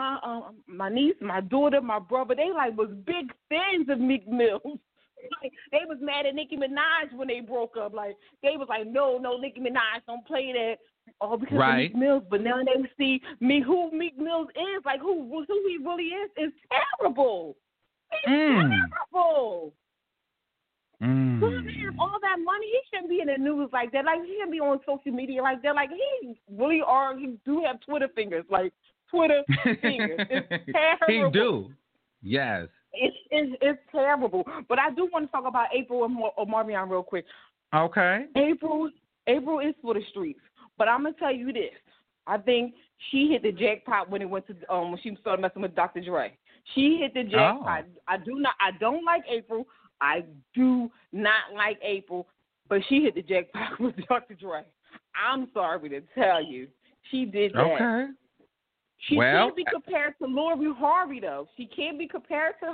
S8: my daughter, my brother, they like was big fans of Meek Mill. Like, they was mad at Nicki Minaj when they broke up. Like they was like, no, Nicki Minaj don't play that. All because of Meek Mills. But now they see who Meek Mills is. Like who he really is terrible. It's terrible. So he has all that money. He shouldn't be in the news like that. Like he shouldn't be on social media like that. Like he do have Twitter fingers. Like Twitter fingers. It's terrible.
S2: He do. Yes.
S8: It's terrible. But I do want to talk about April and Marvion real quick.
S2: Okay.
S8: April is for the streets. But I'm gonna tell you this. I think she hit the jackpot when it went to when she started messing with Dr. Dre. She hit the jackpot. I don't like April. I do not like April, but she hit the jackpot with Dr. Dre. I'm sorry to tell you. She did that.
S2: Okay.
S8: She can't be compared to Lori Harvey, though. She can't be compared to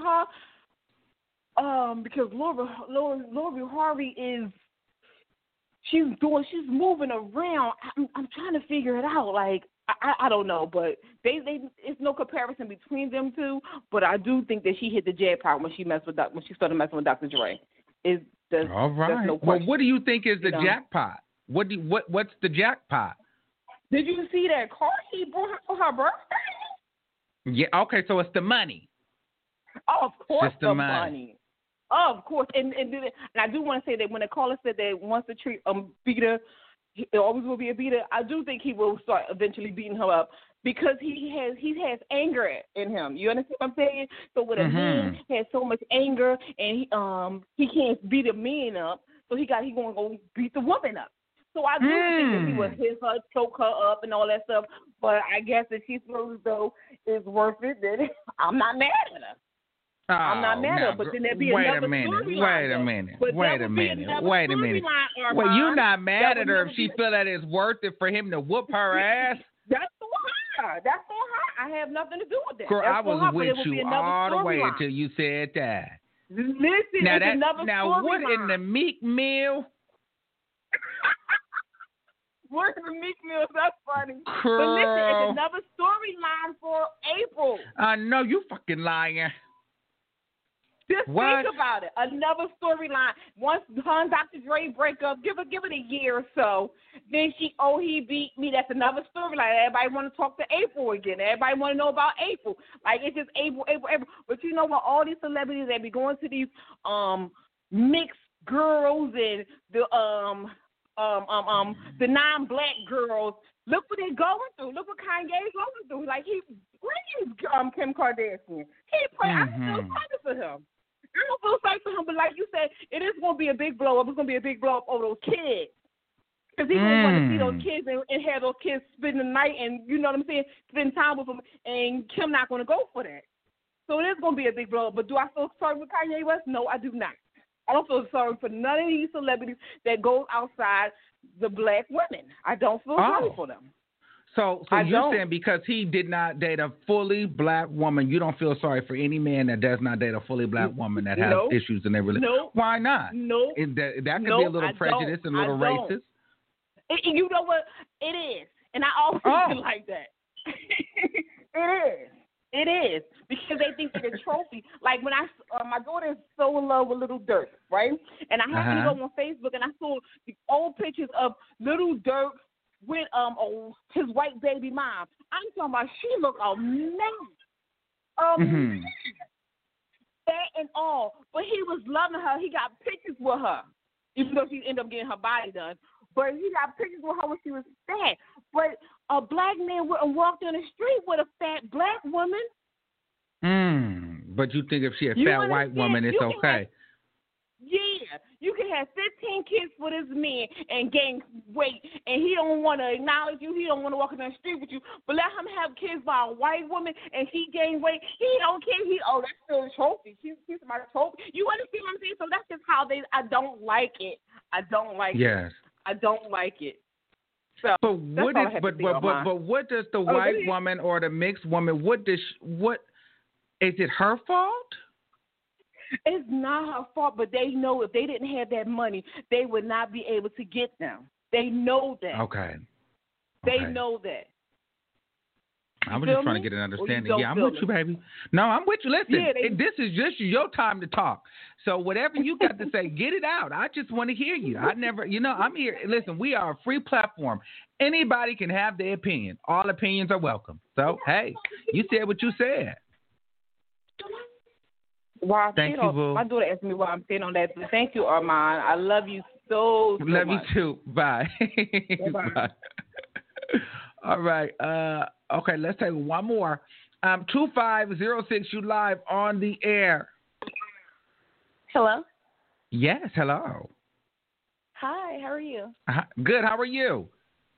S8: her because Lori Harvey is she's moving around. I'm trying to figure it out. Like I don't know, but it's no comparison between them two. But I do think that she hit the jackpot when she started messing with Dr. Dre.
S2: All right.
S8: No
S2: well, what do you think is the jackpot? What's the jackpot?
S8: Did you see that car he brought her for her birthday?
S2: Yeah. Okay. So it's the money.
S8: Oh, of course,
S2: just the money.
S8: Of course, and I do want to say that when the caller said that once the treat beater, it always will be a beater. I do think he will start eventually beating her up because he has anger in him. You understand what I'm saying? So when a man has so much anger and he can't beat a man up, so he going to go beat the woman up. So I do think that he would hit her, choke her up, and all that stuff. But I guess if she feels as though it's worth it, then I'm not mad at her. I'm not mad at her. But then there'd be another storyline.
S2: Wait a minute. Well, you're not mad at her if she feel that it's worth it for him to whoop her ass?
S8: That's for her. I have nothing to do with that.
S2: Girl, I was with you all the way until you said that.
S8: Listen, it's another storyline.
S2: Now, what in the Meek Mill?
S8: Where's the Meek Mill? That's funny.
S2: Girl.
S8: But listen, it's another storyline for April.
S2: I know you fucking lying.
S8: Just think about it. Another storyline. Once her and Dr. Dre break up, give it a year or so. Then he beat me. That's another storyline. Everybody want to talk to April again. Everybody want to know about April. Like it's just April. But you know what? All these celebrities that be going to these mixed girls and the non-black girls. Look what they're going through. Look what Kanye's going through. Like he brings Kim Kardashian. I feel sorry for him. I don't feel sorry for him, but like you said, it is going to be a big blow up. It's going to be a big blow up over those kids. Because he's going to want to see those kids and have those kids spend the night and, you know what I'm saying, spend time with them. And Kim not going to go for that. So it is going to be a big blow up. But do I feel sorry for Kanye West? No, I do not. I don't feel sorry for none of these celebrities that go outside the black women. I don't feel sorry for them.
S2: So you're saying because he did not date a fully black woman, you don't feel sorry for any man that does not date a fully black woman that has issues in their relationship?
S8: No.
S2: Why not?
S8: No.
S2: That could be a little prejudice and a little racist.
S8: You know what? It is. And I always feel like that. It is. Because they think they're a trophy. Like when my daughter is so in love with Little Durk, right? And I happened to go on Facebook and I saw the old pictures of Little Durk with his white baby mom. I'm talking about she looked amazing. That and all. But he was loving her. He got pictures with her. Even though she ended up getting her body done. But he got pictures with her when she was fat. But a black man wouldn't walk down the street with a fat black woman. But
S2: you think if she a fat white woman, it's okay?
S8: You You can have 15 kids for this man and gain weight, and he don't want to acknowledge you. He don't want to walk in the street with you. But let him have kids by a white woman, and he gain weight. He don't care. That's still a trophy. She's my trophy. You understand what I'm saying? So that's just how I don't like it. I don't like it. I don't like it. So, but
S2: what does the white woman or the mixed woman? What is it her fault?
S8: It's not her fault, but they know if they didn't have that money, they would not be able to get them. They know that.
S2: Okay.
S8: They know that.
S2: I was just trying to get an understanding. Yeah, I'm with you, baby. No, I'm with you. Listen, this is just your time to talk. So whatever you got to say, get it out. I just want to hear you. I'm here. Listen, we are a free platform. Anybody can have their opinion. All opinions are welcome. So, hey, you said what you said. Thank you, Boo.
S8: My daughter asked me why I'm sitting on that. Thank you, Armand. I love you so much.
S2: Love you too. Bye. Bye. All right. Okay, let's take one more. 2506, you live on the air.
S9: Hello?
S2: Yes, hello.
S9: Hi, how are you?
S2: Good, how are you?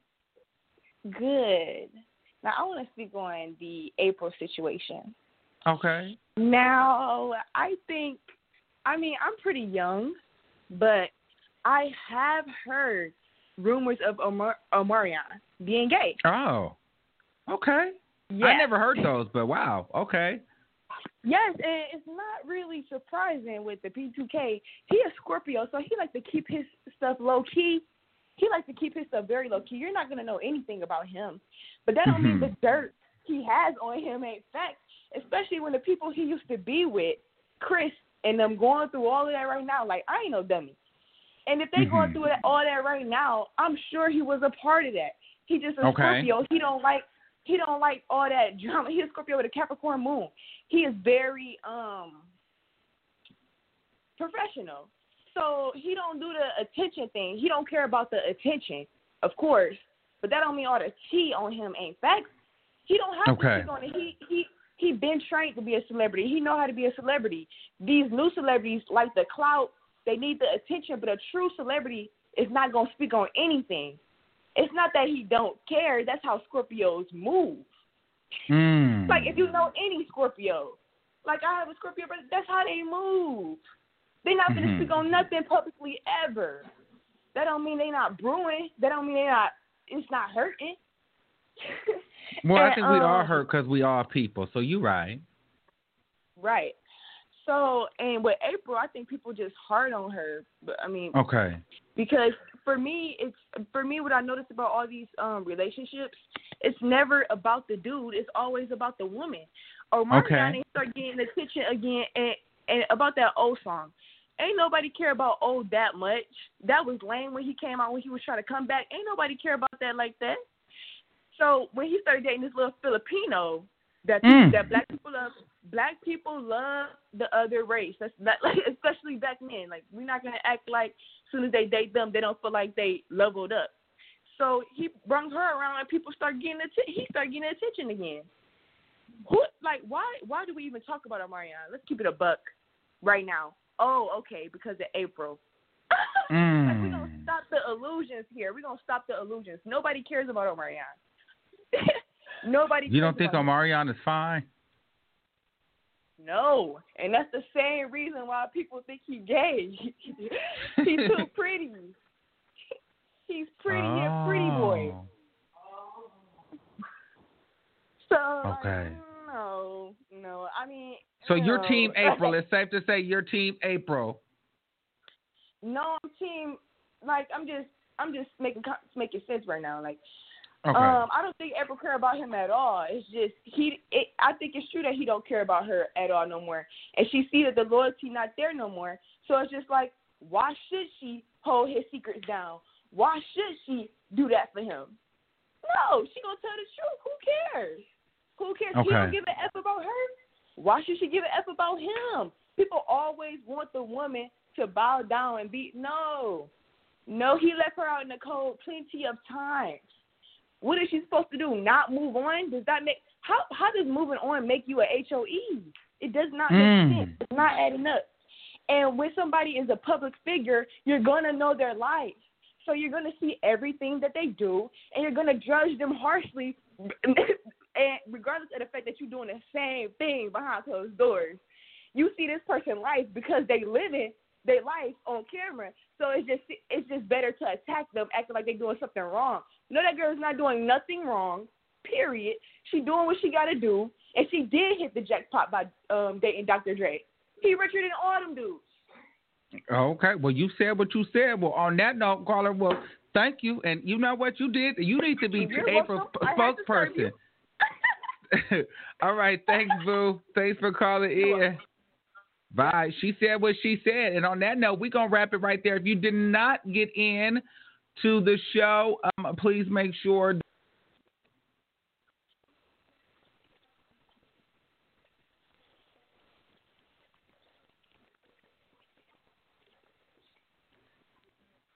S9: Good. Now, I want to speak on the April situation.
S2: Okay.
S3: Now, I'm pretty young, but I have heard rumors of Omarion being gay.
S2: Oh, okay.
S3: Yes.
S2: I never heard those, but wow, okay.
S3: Yes, and it's not really surprising with the P2K. He is Scorpio, so he likes to keep his stuff low-key. He likes to keep his stuff very low-key. You're not going to know anything about him. But that don't mean the dirt he has on him ain't fact, especially when the people he used to be with, Chris, and them going through all of that right now. Like, I ain't no dummy. And if they going through all that right now, I'm sure he was a part of that. He just a Scorpio. He don't like all that drama. He's a Scorpio with a Capricorn moon. He is very professional. So he don't do the attention thing. He don't care about the attention, of course. But that don't mean all the tea on him ain't facts. He don't have to speak on it. He been trained to be a celebrity. He know how to be a celebrity. These new celebrities like the clout. They need the attention, but a true celebrity is not going to speak on anything. It's not that he don't care. That's how Scorpios move. Like, if you know any Scorpio, like I have a Scorpio, but that's how they move. They're not going to speak on nothing publicly ever. That don't mean they not brewing. That don't mean it's not hurting.
S2: Well, I think we all hurt because we are people, so you're right.
S3: Right. So, and with April, I think people just hard on her. But I mean, because for me, what I noticed about all these relationships, it's never about the dude. It's always about the woman. Or Mariana start getting attention again, and about that old song. Ain't nobody care about old that much. That was lame when he came out, when he was trying to come back. Ain't nobody care about that like that. So when he started dating this little Filipino, that black people love the other race. That's not, like, especially back then. Like, we're not gonna act like as soon as they date them, they don't feel like they leveled up. So he brought her around, and people start getting he started getting attention again. Why do we even talk about Omarion? Let's keep it a buck right now. Oh, okay, because of April. Like, we're gonna stop the illusions here. We're gonna stop the illusions. Nobody cares about Omarion. Nobody.
S2: You don't think Omarion is fine?
S3: No, and that's the same reason why people think he's gay. He's too pretty. He's pretty. He's a pretty boy. So no. I mean.
S2: So you're Team April. It's safe to say you're Team April.
S3: No, I'm Team. Like, I'm just making sense right now. Like.
S2: Okay.
S3: I don't think April care about him at all. It's just I think it's true that he don't care about her at all no more, and she see that the loyalty not there no more. So it's just like, why should she hold his secrets down? Why should she do that for him? No, she gonna tell the truth. Who cares? Who cares? He don't give a F about her. Why should she give a F about him? People always want the woman to bow down and be no. He left her out in the cold plenty of times. What is she supposed to do? Not move on? Does that make how does moving on make you a HOE? It does not make sense. It's not adding up.
S9: And when somebody is a public figure, you're going to know their life. So you're going to see everything that they do, and you're going to judge them harshly, and regardless of the fact that you're doing the same thing behind closed doors. You see this person's life because they live in their life on camera. So it's just better to attack them acting like they're doing something wrong. No, that girl's not doing nothing wrong, period. She doing what she got to do, and she did hit the jackpot by dating Dr. Dre. He richer than all them dudes.
S2: Okay. Well, you said what you said. Well, on that note, caller, well, thank you. And you know what you did? You need to be April spokesperson. All right. Thanks, Boo. Thanks for calling in. Bye. She said what she said. And on that note, we're going to wrap it right there. If you did not get in to the show, please make sure